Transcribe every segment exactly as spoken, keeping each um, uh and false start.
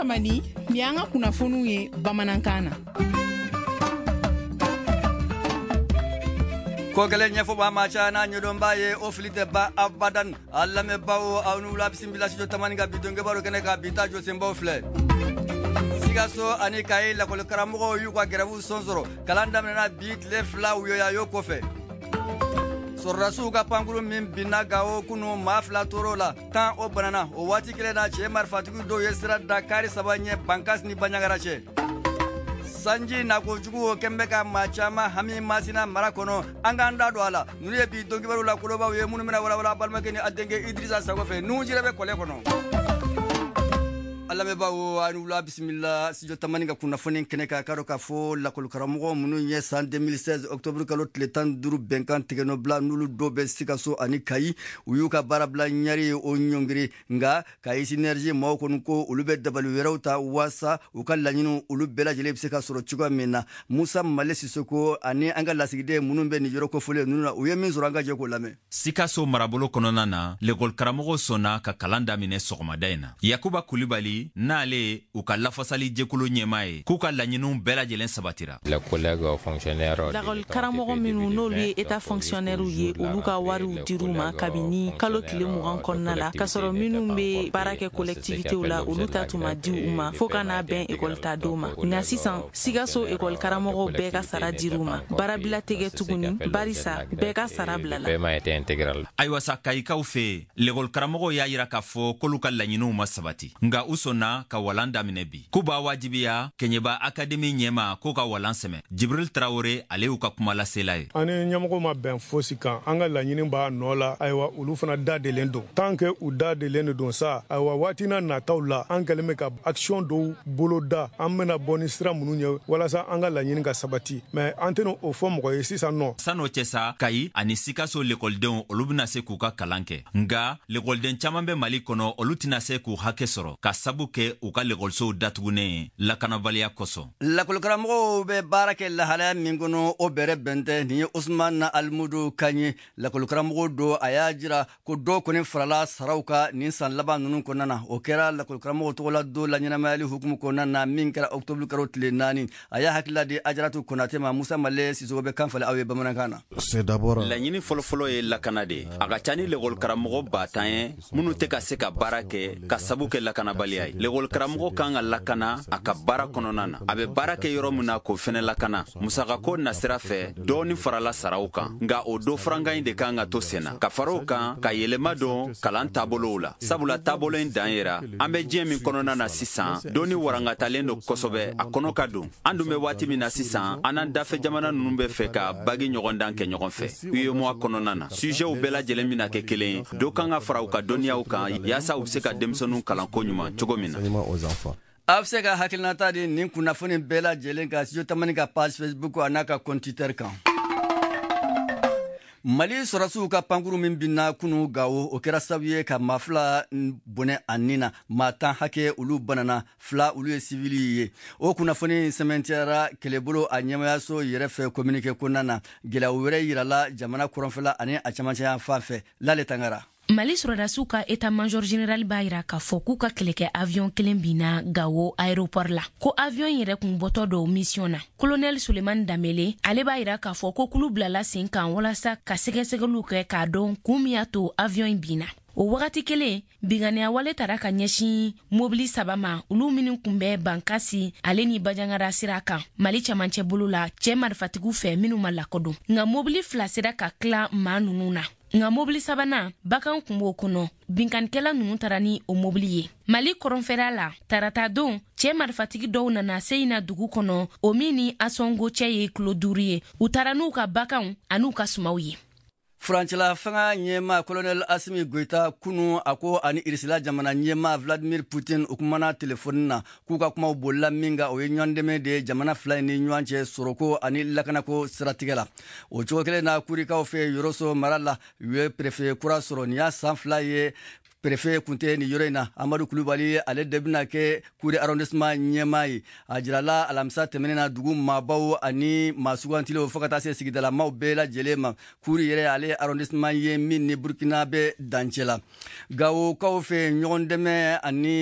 tamani ni an ka kunnafoniw ye bamanankan na. ko gele nyefo ba ma cha na nyodo mbaye o filite ba abadan alla me bawo awnu la bisimila si tamani ga bidonge baro kene ga bita jo sembo fle sigaso ani kai la kol karamugo yu kwa geravu sonzoro kalanda mena bit le fla uyo ya yo kofe sorrasu ga panguru min binaga o kunu mafla torola tan o banana o wati kele na che marfatigu do yesira dakari sabanye bankas ni banyagarache sanji na ko jugu kembe ka machama hami masina marakono anganda do ala nuriye bi dongi baru la kuloba we munu mena wala wala balma keni adenge idrisa sagofe nu jirebe kole kono alla me bawo anu la bismillah si jotamani ga kuna foni kene ka karo ka fo la kol karamugo munu nye san deux mille seize octobre kalo tletan duru benkan tigeno bla nulu dobe sikaso ani kai uyuka barabla nyari o nyongri nga kai synergie mo ko nko ulube dabalu werauta wasa ukalla nyinu ulube la jele bisika soro chuga mena musa malesi soko ani anga lasigide munu be ni joro ko fole nunu uyemi zoranga je ko lame sikaso marabolo konona na le kol karamugo sona ka kalanda mine sogomadaina yakuba kulibali nale u ka lafasali jekulu nyemaye ku ka lanyinu bela jelen sabatira la collègue fonctionnaire la karamogo minu n'olu ye état fonctionnaire ye olu ka wariw diruma kabini kalo tile mugan kɔnɔna la kasɔrɔ minnu be baara kɛ collectivité la olu ta tuma di u ma fo kana bɛn école ta do ma nka sisan sigaso école karamɔgɔw bɛɛ ka sara dir'u ma baarabila tɛgɛ tuguni barisa bɛɛ ka sara bilala ayiwa sa kayikaw fe l'école karamɔgɔw y'a yira k'a fɔ k'olu ka laɲiniw ma sabati nga u sɔnna ka walan daminɛ bi k'u b'a wajibiya keɲeba akademi ɲɛma k'u ka walan sɛmɛ jibril tarawore ale y'u ka kuma lasela ye ani ɲɛmɔgɔ ma bɛn fosi kan an ka laɲini b'a nɔ la ayiwa olu fana da delen don tant que u da delen de don sa ayiwa waatina nataw la an kɛlen bɛ ka action dɔw bolo da an bɛna bɔ ni sira minnu ye walasa an ka laɲini ka sabati mais an tɛna o fɔ mɔgɔ ye sisan nɔ san'o cɛ sa kayi ani sikaso lekɔlidenw olu bɛna se k'u ka kalan kɛ nga lekɔliden caman bɛ mali kɔnɔ olu tɛna se k'u hakɛ sɔrɔ ka sabu kɛ u ka lekɔlisow datugunen lakanabaliya kosɔn lakɔlikaramɔgɔw bɛ baara kɛ lahalaya min kɔnɔ o bɛrɛ bɛntɛ nin ye usman alimudu kan ye lakɔlikaramɔgɔ do a y'a jira ko dɔw kɔni farala saraw ka nin san laban ninnu kɔnɔna na o kɛra lakɔlikaramɔgɔ tɔgɔ la do la ɲɛnamayali hukumu kɔnɔna na min kɛra octobre kalo tile naani a y'a hakilila di ajaratu konate ma musa male sisogo bɛ kan falen aw ye bamanankan na laɲini fɔlɔfɔlɔ ye lakana de a ka ca ni lekɔlikaramɔgɔ batan ye minnu tɛ ka se ka baara kɛ ka sabu kɛ lakanabaliya ye lekɔlikaramɔgɔ kan ka lakana a ka baara kɔnɔna na a bɛ baara kɛ yɔrɔ min na k'o fɛnɛ lakana musakako nasira fɛ dɔɔni farala saraw kan nga o do farankan de kan ka to senna ka far'o kan ka yɛlɛma don kalan taabolow la sabula taabolo in dan yera an bɛ diɲɛ min kɔnɔna na sisan dɔɔni warangatalen do kosɛbɛ a kɔnɔ ka don an dun bɛ waati min na sisan an n'an dafɛ jamana ninnu bɛ fɛ ka bagi ɲɔgɔndan kɛ ɲɔgɔn fɛ u ye mois kɔnɔna na sujetw bɛɛ lajɛlen bɛna kɛ kelen ye do kan ka fara u ka dɔnniyaw kan yaasa u bɛ se ka denmisɛnninw kalan ko ɲuman cogo min na a bɛ se ka hakilinata di nin kunnafoni bɛɛ lajɛlen ka studio tamani ka page facebook a n'a ka compte twitter kan mali sɔrɔsiw ka pankuru min binna kunu gawo o kɛra sabu ye ka maa fila bonɛ a nin na maa tan hakɛ olu banana fila olu ye sivili ye o kunnafoni sɛmɛntiyara kɛlɛbolo a ɲɛmayaso yɛrɛ fɛ communiqué kɔnɔna na gɛlɛya wɛrɛ yirala jamana kɔrɔnfɛla ani a camancɛya fan fɛ lale tangara mali sɔrɔdasiw ka état major général b'a yira k'a fɔ k'u ka kɛlɛkɛ avion kelen binna gawo aéroport la ko avion yɛrɛ kun bɔtɔ do mission na colonel sulemani damele ale b'a yira k'a fɔ ko kulu bilala sen kan walasa ka sɛgɛsɛgɛliw kɛ k'a dɔn kun min y'a to avion in binna o wagati kelen biganiya wale tara ka ɲɛsin mobili saba ma olu minnu kun bɛ bankasi ale ni bajangara sira kan mali camancɛ bolo la cɛ marifatigiw fɛ minnu ma lakodɔn nka mobili fila sera ka tila maa nunu na nga mobili sabana bakan kun b'o kɔnɔ binkanikɛla nunu tara ni o mobili ye mali kɔrɔnfɛla la tarata don cɛ marifatigi dɔw nana seyina dugu kɔnɔ o min ni asɔngo cɛ ye kilo duuru ye u tara n'u ka bakanw an'u ka sumaw ye furancɛla fanga ɲɛma colonel asimi goita kunu a ko ani irisila jamana ɲɛma vladimir putin u kumana telefoni na k'u ka kumaw bolila min ka o ye ɲɔgɔndɛmɛ de ye jamana fila ni ɲɔgɔn cɛ sɔrɔko ani lakanako siratigɛ la o cogo kelen na kurikaw fɛ yɔrɔso mara la u ye prefe kura sɔrɔ nin y'a san fila ye préfet kunte ni yɔrɔ in na Amadou Kulubali ale de bɛna kɛ cour arrondissement ɲɛmaa ye a jirala alamisa tɛmɛnen na dugu maabaw ani maasugantilew fo ka taa se sigidalamaw bɛɛ lajɛlen ma cour yɛrɛ ale arrondissement ye min ni Burkina bɛ dancɛ la Gawokaw fɛ ɲɔgɔn dɛmɛ ani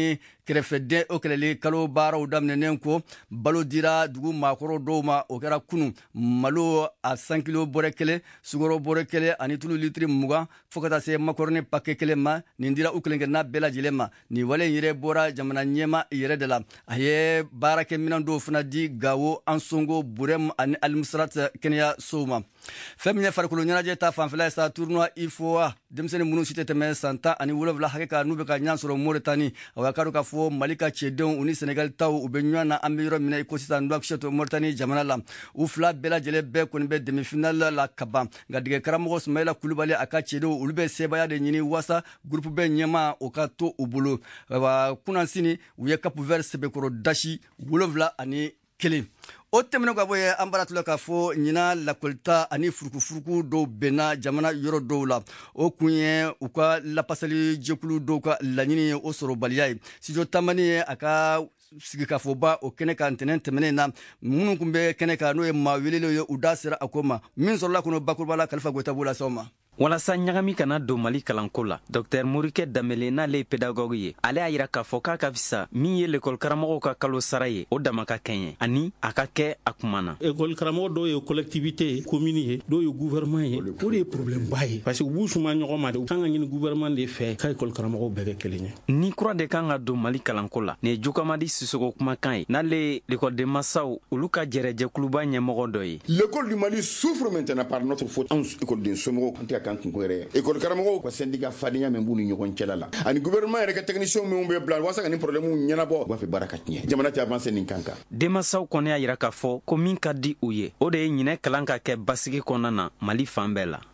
kɛrɛfɛden o kɛlɛli kalo baaraw daminɛnen ko balo dira dugu maakɔrɔ dɔw ma o kɛra kunu malo a san kilo bɔrɛ kelen sugaro bɔrɛ kelen ani tulu litiri mugan fɔɔ ka taa se makɔrɔni pake kelen ma nin dira u kelenkelenna bɛɛ lajɛlen ma nin wale in yɛrɛ bɔra jamana ɲɛma yɛrɛ de la a ye baarakɛminɛn dɔw fana di gawo ansongo burɛm ani alimusrat kɛnɛya sow ma fɛn min ye farikolo ɲɛnajɛ ta fanfɛla ye sa tournoi ifoa denmisɛnnin minnu si tɛ tɛmɛ san tan ani wolonwula hakɛ kan n'u bɛ ka ɲan sɔrɔ moritani a y'a kadɔ k'a fɔ mali ka cɛdenw u ni senegali taw u bɛ ɲɔgɔn na an bɛ yɔrɔ min na i ko sisan nouakchott moritani jamana la u fila bɛɛ lajɛlen bɛɛ kɔni bɛ demi-finale la ka ban nka dege karamɔgɔ sumayila kulubali a ka cɛdenw olu bɛ sebaya de ɲini wasa groupe bɛɛ ɲɛma o ka to u bolo wa kunansini u ye cap vert sɛbɛkɔrɔ dasi wolonwula ani kelen o tɛmɛnen ka bɔ ye an bara tula k'a fɔ ɲina lakolita ani furukufuruku dɔw bɛnna jamana yɔrɔ dɔw la o kun ye u ka lapasali jɛkulu dɔw ka laɲini ye o sɔrɔbaliya ye studio tamani ye a ka sigikafɔba o kɛnɛ kan ntɛnɛn tɛmɛnen na minnu kun bɛ kɛnɛ kan n'o ye maa welelen ye u da sera a ko ma min sɔrɔla kɔnɔ bakuruba la kalifa goyita b'o lase aw ma walasa ɲagami kana don mali kalanko la dr morikɛ danbele n'ale ye pedagogue ye ale y'a yira k'a fɔ k'a ka fisa min ye lekɔli karamɔgɔw ka kalo sara ye o dama ka kɛɲɛ ye ani a ka kɛ a kuma na ekɔli karamɔgɔ dɔw ye collectivité ye commune ye dɔw ye gouvernement ye o de ye problème ba ye parce que u b'u suma ɲɔgɔn ma de u kan ka ɲini gouvernement de fɛ ka ekɔli karamɔgɔw bɛɛ kɛ kelen ye ni kura de kan ka don mali kalanko la nin ye jukamadi sisogo kumakan ye n'ale lekɔliden masaw olu ka jɛrɛjɛkuluba ɲɛmɔgɔ dɔ ye l'école du Mali souffre maintenant par notre faute anw ekɔliden somɔgɔw an tɛ ka kan kunko yɛrɛ ye ekɔli karamɔgɔw ka syndicat fadenya min b'u ni ɲɔgɔn cɛla la ani gouvernement yɛrɛ ka technicien minnu bɛ bila walasa ka ni problème ɲɛnabɔ u b'a fɛ baara ka tiɲɛ jamana tɛ avancer nin kan kan denmasaw kɔni y'a yira k'a fɔ ko min ka di u ye o de ye ɲinɛ kalan ka kɛ basigi kɔnɔna na mali fan bɛɛ la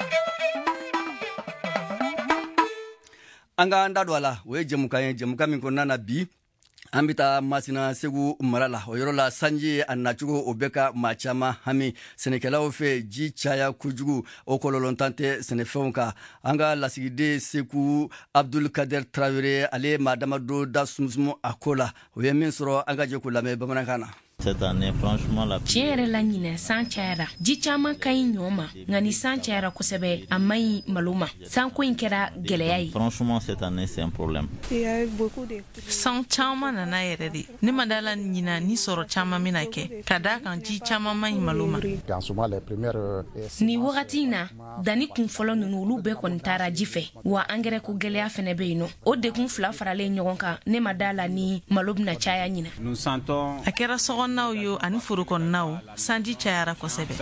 an ka an da don a la o ye jɛmukan ye jɛmukan min kɔnɔna na bi an bɛ taa masina segu mara la o yɔrɔ la sanji a nacogo o bɛ ka maa caman hami sɛnɛkɛlaw fɛ ji caya kojugu o kɔlɔlɔntan tɛ sɛnɛfɛnw kan an ka lasigiden seku abdulkader tarawele ale ye maa damadɔ da sumusumu a ko la o ye min sɔrɔ an ka jɛ k'o lamɛn bamanankan na Cette année, franchement, la tiɲɛ yɛrɛ la ɲinɛ san cayara ji caman ka ɲi ɲɔ ma nka ni san cayara kosɛbɛ a man ɲi malo ma sanko in kɛra gɛlɛya ye franchement cette année c'est un problème san caman nana yɛrɛ de ne ma da la ɲina ni sɔrɔ caman mina kɛ ka da kan ji caman man ɲi malo ma ni wagati in na danni kun fɔlɔ ninnu olu bɛɛ kɔni taara ji fɛ wa angɛrɛ ko gɛlɛya fɛnɛ bɛ yen nɔ o dekun fila faralen ɲɔgɔn kan ne ma da la ni malo bɛna caya ɲina a kɛra sɔgɔnnaw yo ani forokɔnɔnaw sanji cayara kosɛbɛ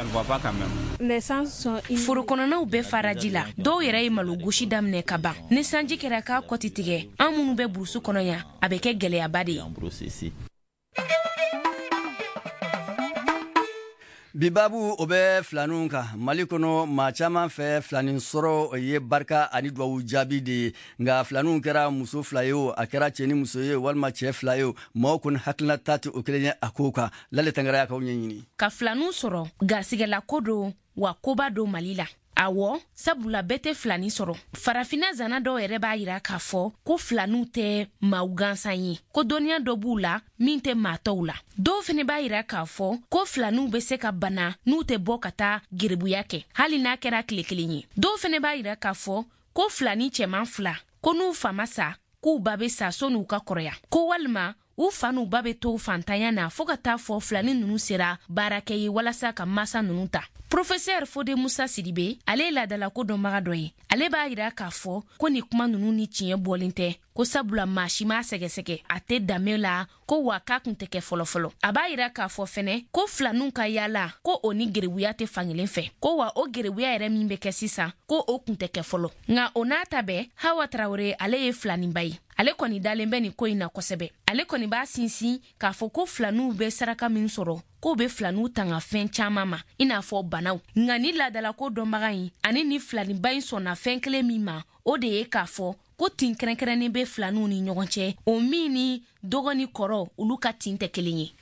forokɔnɔnaw bɛɛ fara ji la dɔw yɛrɛ ye malo gosi daminɛ ka ban ni sanji kɛra k'a kɔti tigɛ an minnu bɛ burusu kɔnɔ yan a bɛ kɛ gɛlɛyaba de ye bibabu o bɛ filaninw kan mali kɔnɔ maa caman fɛ filanin sɔrɔ o ye barika ani duwawu jaabi de ye nka filaninw kɛra muso fila ye o a kɛra cɛ ni muso ye walima cɛ fila ye o mɔgɔw kɔni hakilina ta tɛ o kelen ye a kow kan lale tangara y'a k'aw ɲɛɲini ka filaninw sɔrɔ gasigɛla ko don wa koba don mali la awɔ sabula bɛɛ tɛ filanin sɔrɔ farafina zana dɔw yɛrɛ b'a yira k'a fɔ ko filaninw tɛ maaw gansan ye ko dɔnniya dɔ b'u la min tɛ maa tɔw la dɔw fɛnɛ b'a yira k'a fɔ ko filaninw bɛ se ka bana n'u tɛ bɔ ka taa gerebuya kɛ hali n'a kɛra tile kelen ye dɔw fɛnɛ b'a yira k'a fɔ ko filanin cɛman fila ko n'u fa ma sa k'u ba bɛ sa sɔn'u ka kɔrɔya ko walima u fa n'u ba bɛ to fantanya na fɔɔ ka taa fɔ filanin ninnu sera baarakɛ ye walasa ka masa ninnu ta professeur Fode Musa Sidibe ale ladala ko dɔnbaga dɔ ye ale b'a yira k'a fɔ ko ni kuma ninnu ni tiɲɛ bɔlen tɛ ko sabula maa si m'a sɛgɛsɛgɛ a tɛ danbe la ko wa k'a kun tɛ kɛ fɔlɔfɔlɔ a b'a yira k'a fɔ fɛnɛ ko filaninw ka yaala ko o ni gerebuya tɛ fankelen fɛ ko wa o gerebuya yɛrɛ min bɛ kɛ sisan ko o kun tɛ kɛ fɔlɔ nka o n'a ta bɛɛ Hawa Tarawele ale ye filaninba ye ale kɔni dalen bɛ nin ko in na kosɛbɛ ale kɔni b'a sinsin k'a fɔ ko filaninw bɛ saraka min sɔrɔ k'o bɛ filaninw tanga fɛn caman ma i n'a fɔ banaw nka ni ladala ko dɔnbaga in ani ni filaninba in sɔnna fɛn kelen min ma o de ye k'a fɔ ko tin kɛrɛnkɛrɛnnen bɛ filaninw ni ɲɔgɔn cɛ o min ni dɔgɔ ni kɔrɔ olu ka tin tɛ kelen ye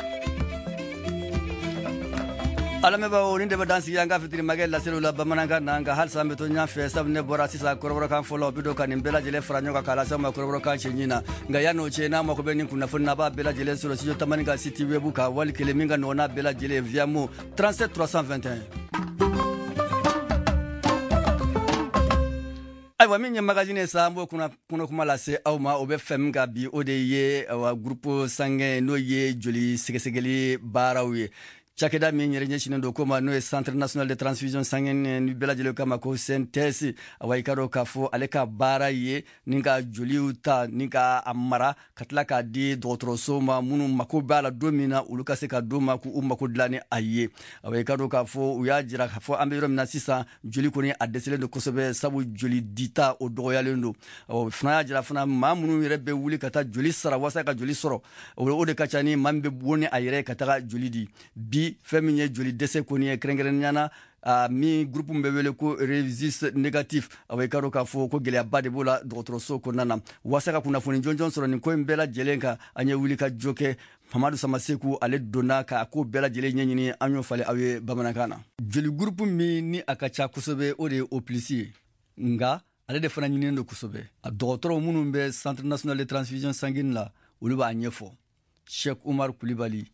alamɛbaw nin de bɛ dansigi an ka fitirimakɛ laseliw la bamanankan na nka halisa an bɛ to ɲɔgɔn fɛ sabu ne bɔra sisan kɔrɔbɔrɔkan fɔlɔ bi don ka nin bɛɛ lajɛlen fara ɲɔgɔn kan k'a lase ma kɔrɔbɔrɔkan cɛɲi na nka yan'o cɛ n'a mako bɛ nin kunnafoni na a b'a bɛɛ lajɛlen sɔrɔ studio tamani ka site web kan wali kelen min ka nɔgɔn n'a bɛɛ lajɛlen via mo trente-sept trois cent vingt et un ayiwa min ye magazine sa bo kuna kuna kuma lase aw ma o be fem ga bi o de ye wa groupe sanguin no ye joli segesegeli baaraw ye cakeda min yɛrɛ ɲɛsinen do koma n'o ye centre national de transfusion sanguine ni bɛɛ lajɛlen kama ko C N T S awa i ka dɔn k'a fɔ ale ka baara ye ni ka joliw ta ni ka a mara ka tila k'a di dɔgɔtɔrɔso ma minnu mako b'a la don min na olu ka se ka don ma k'u mako dilan ni a ye awa i ka dɔn k'a fɔ u y'a jira k'a fɔ an bɛ yɔrɔ min na sisan joli kɔni a dɛsɛlen do kosɛbɛ sabu joli dita o dɔgɔyalen do awa fana y'a jira fana maa minnu yɛrɛ bɛ wuli ka taa joli sara walasa ka joli sɔrɔ o de ka ca ni maa min bɛ bɔ ni a yɛrɛ ka taga joli di bi fɛn min ye joli dɛsɛ kɔni ye kɛrɛnkɛrɛnniyana a min groupe min bɛ wele ko résus négatif awa i ka dɔn k'a fɔ ko gɛlɛyaba de b'o la dɔgɔtɔrɔso kɔnɔna na walasa ka kunnafoni jɔnjɔn sɔrɔ nin ko in bɛɛ lajɛlen kan an ye wuli ka jɔ kɛ Mamadu Samaseku ale donna k'a ko bɛɛ lajɛlen ɲɛɲini an y'o falen aw ye bamanankan na joli groupe min ni a ka ca kosɛbɛ o de ye O plus ye nga ale de fana ɲininen do kosɛbɛ a dɔgɔtɔrɔw minnu bɛ centre national de transfusion sanguine la olu b'a ɲɛfɔ Cheikh Umar Kulibali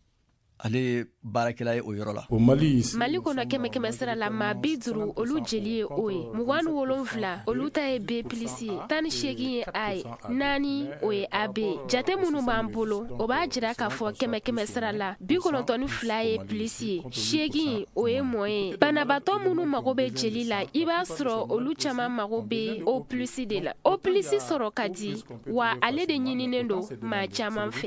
ale baarakɛla ye o yɔrɔ la o Mali Mali kɔnɔ kɛmɛ kɛmɛ sira la maa bi duuru olu jeli ye o ye mugan ni wolonfila olu ta ye B plus ye tan ni seegin ye A ye naani o ye A B jate minnu b'an bolo o b'a jira k'a fɔ kɛmɛ kɛmɛ sira la bi kɔnɔntɔn ni fila ye plus ye seegin o ye mɔ ye banabatɔ minnu mago bɛ jeli la i b'a sɔrɔ olu caman mago bɛ O plus de la O plus sɔrɔ ka di wa ale de ɲininen do maa caman fɛ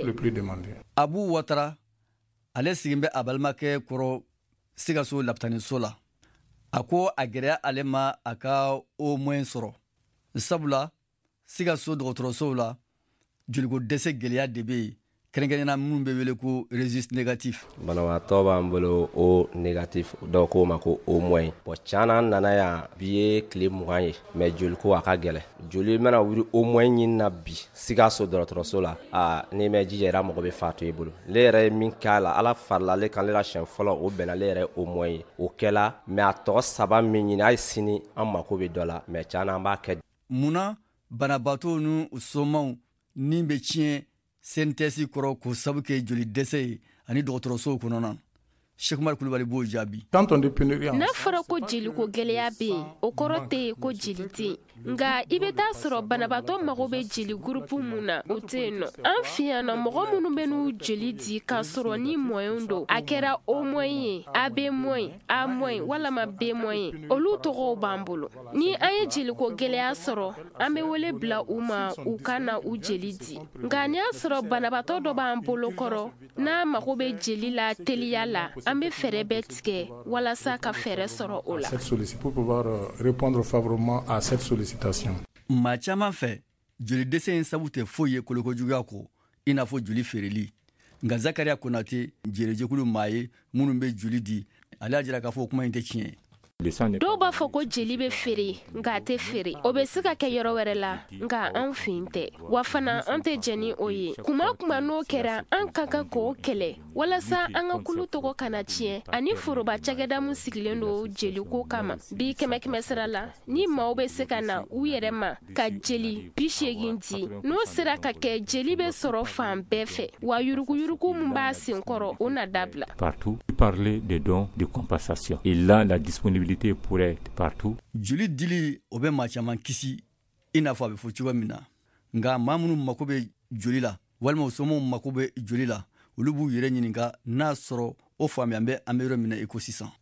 Abu Watara ale sigin bɛ a balimakɛ kɔrɔ Sikaso lapitaniso la a ko a gɛrɛ ale ma a ka o moyen sɔrɔ sabula Sikaso dɔgɔtɔrɔsow la joliko dɛsɛ gɛlɛya de bɛ yen kɛrɛnkɛrɛnnena minnu bɛ wele ko résus négatif banabaatɔ b'an bolo O négatif dɔw k'o ma ko O moyen bon caana nana yan bi ye tile mugan ye mais joliko a ka gɛlɛ joli mana wuri O moyen ɲini na bi Sikaso dɔgɔtɔrɔso la a n'i mɛ jija yɛrɛ mɔgɔ bɛ faatu i bolo ne yɛrɛ ye min k'a la ala farila ale kan ale la siɲɛ fɔlɔ o bɛnna ale yɛrɛ O moyen ye o kɛla mais a tɔgɔ saba min ɲini hali sini an mako bɛ dɔ la mais caana an b'a kɛ munna banabaatɔw ni u somaw ni bɛ tiɲɛ C N T S kɔrɔ k'o sabu kɛ joli dɛsɛ ye ani dɔgɔtɔrɔsow kɔnɔna Cheikh Umar Kulibali b'o jaabi n'a fɔra ko jeliko gɛlɛya bɛ yen o kɔrɔ tɛ yen ko jeli tɛ yen nka i bɛ taa sɔrɔ banabatɔ mago bɛ jeli groupe mun na o tɛ yen nɔ an fɛ yan nɔ mɔgɔ minnu bɛ n'u jeli di k'a sɔrɔ ni moyen don a kɛra O moyen ye A B moyen A moyen walama B moyen olu tɔgɔw b'an bolo ni an ye jeliko gɛlɛya sɔrɔ an bɛ wele bila u ma u ka na u jeli di nka n'i y'a sɔrɔ banabatɔ dɔ b'an bolo kɔrɔ n'a mago bɛ jeli la teliya la an bɛ fɛɛrɛ bɛɛ tigɛ walasa ka fɛɛrɛ sɔrɔ o la pour pouvoir répondre favorablement à cette sollicitation maa caman fɛ joli dɛsɛ in sabu tɛ foyi ye kolokojuguya ko i n'a fɔ joli feereli nka Zakariya Konate jerejekulu maa ye minnu bɛ joli di ale y'a jira k'a fɔ kuma in tɛ tiɲɛ dɔw b'a fɔ ko jeli bɛ feere nka a tɛ feere o bɛ se ka kɛ yɔrɔ wɛrɛ la nka an fin tɛ wa fana an tɛ jɛn ni o ye kuma kuma n'o kɛra an ka kan k'o kɛlɛ walasa an ka kulu tɔgɔ kana tiɲɛ ani foroba cakɛda min sigilen don jeliko kama bi kɛmɛ kɛmɛ sira la ni maaw bɛ se ka na u yɛrɛ ma ka jeli bi seegin di n'o sera ka kɛ jeli bɛ sɔrɔ fan bɛɛ fɛ wa yuruguyurugu min b'a sen kɔrɔ o na dabila partout parler de dons de compensation et là la disponibilité pourrait être partout joli dili o bɛ maa caman kisi i n'a fɔ a bɛ fɔ cogo min na nka maa minnu mako bɛ joli la walima o somɔgɔw mako bɛ joli la olu b'u yɛrɛ ɲininka n'a sɔrɔ o faamuya bɛ an bɛ yɔrɔ min na i ko sisan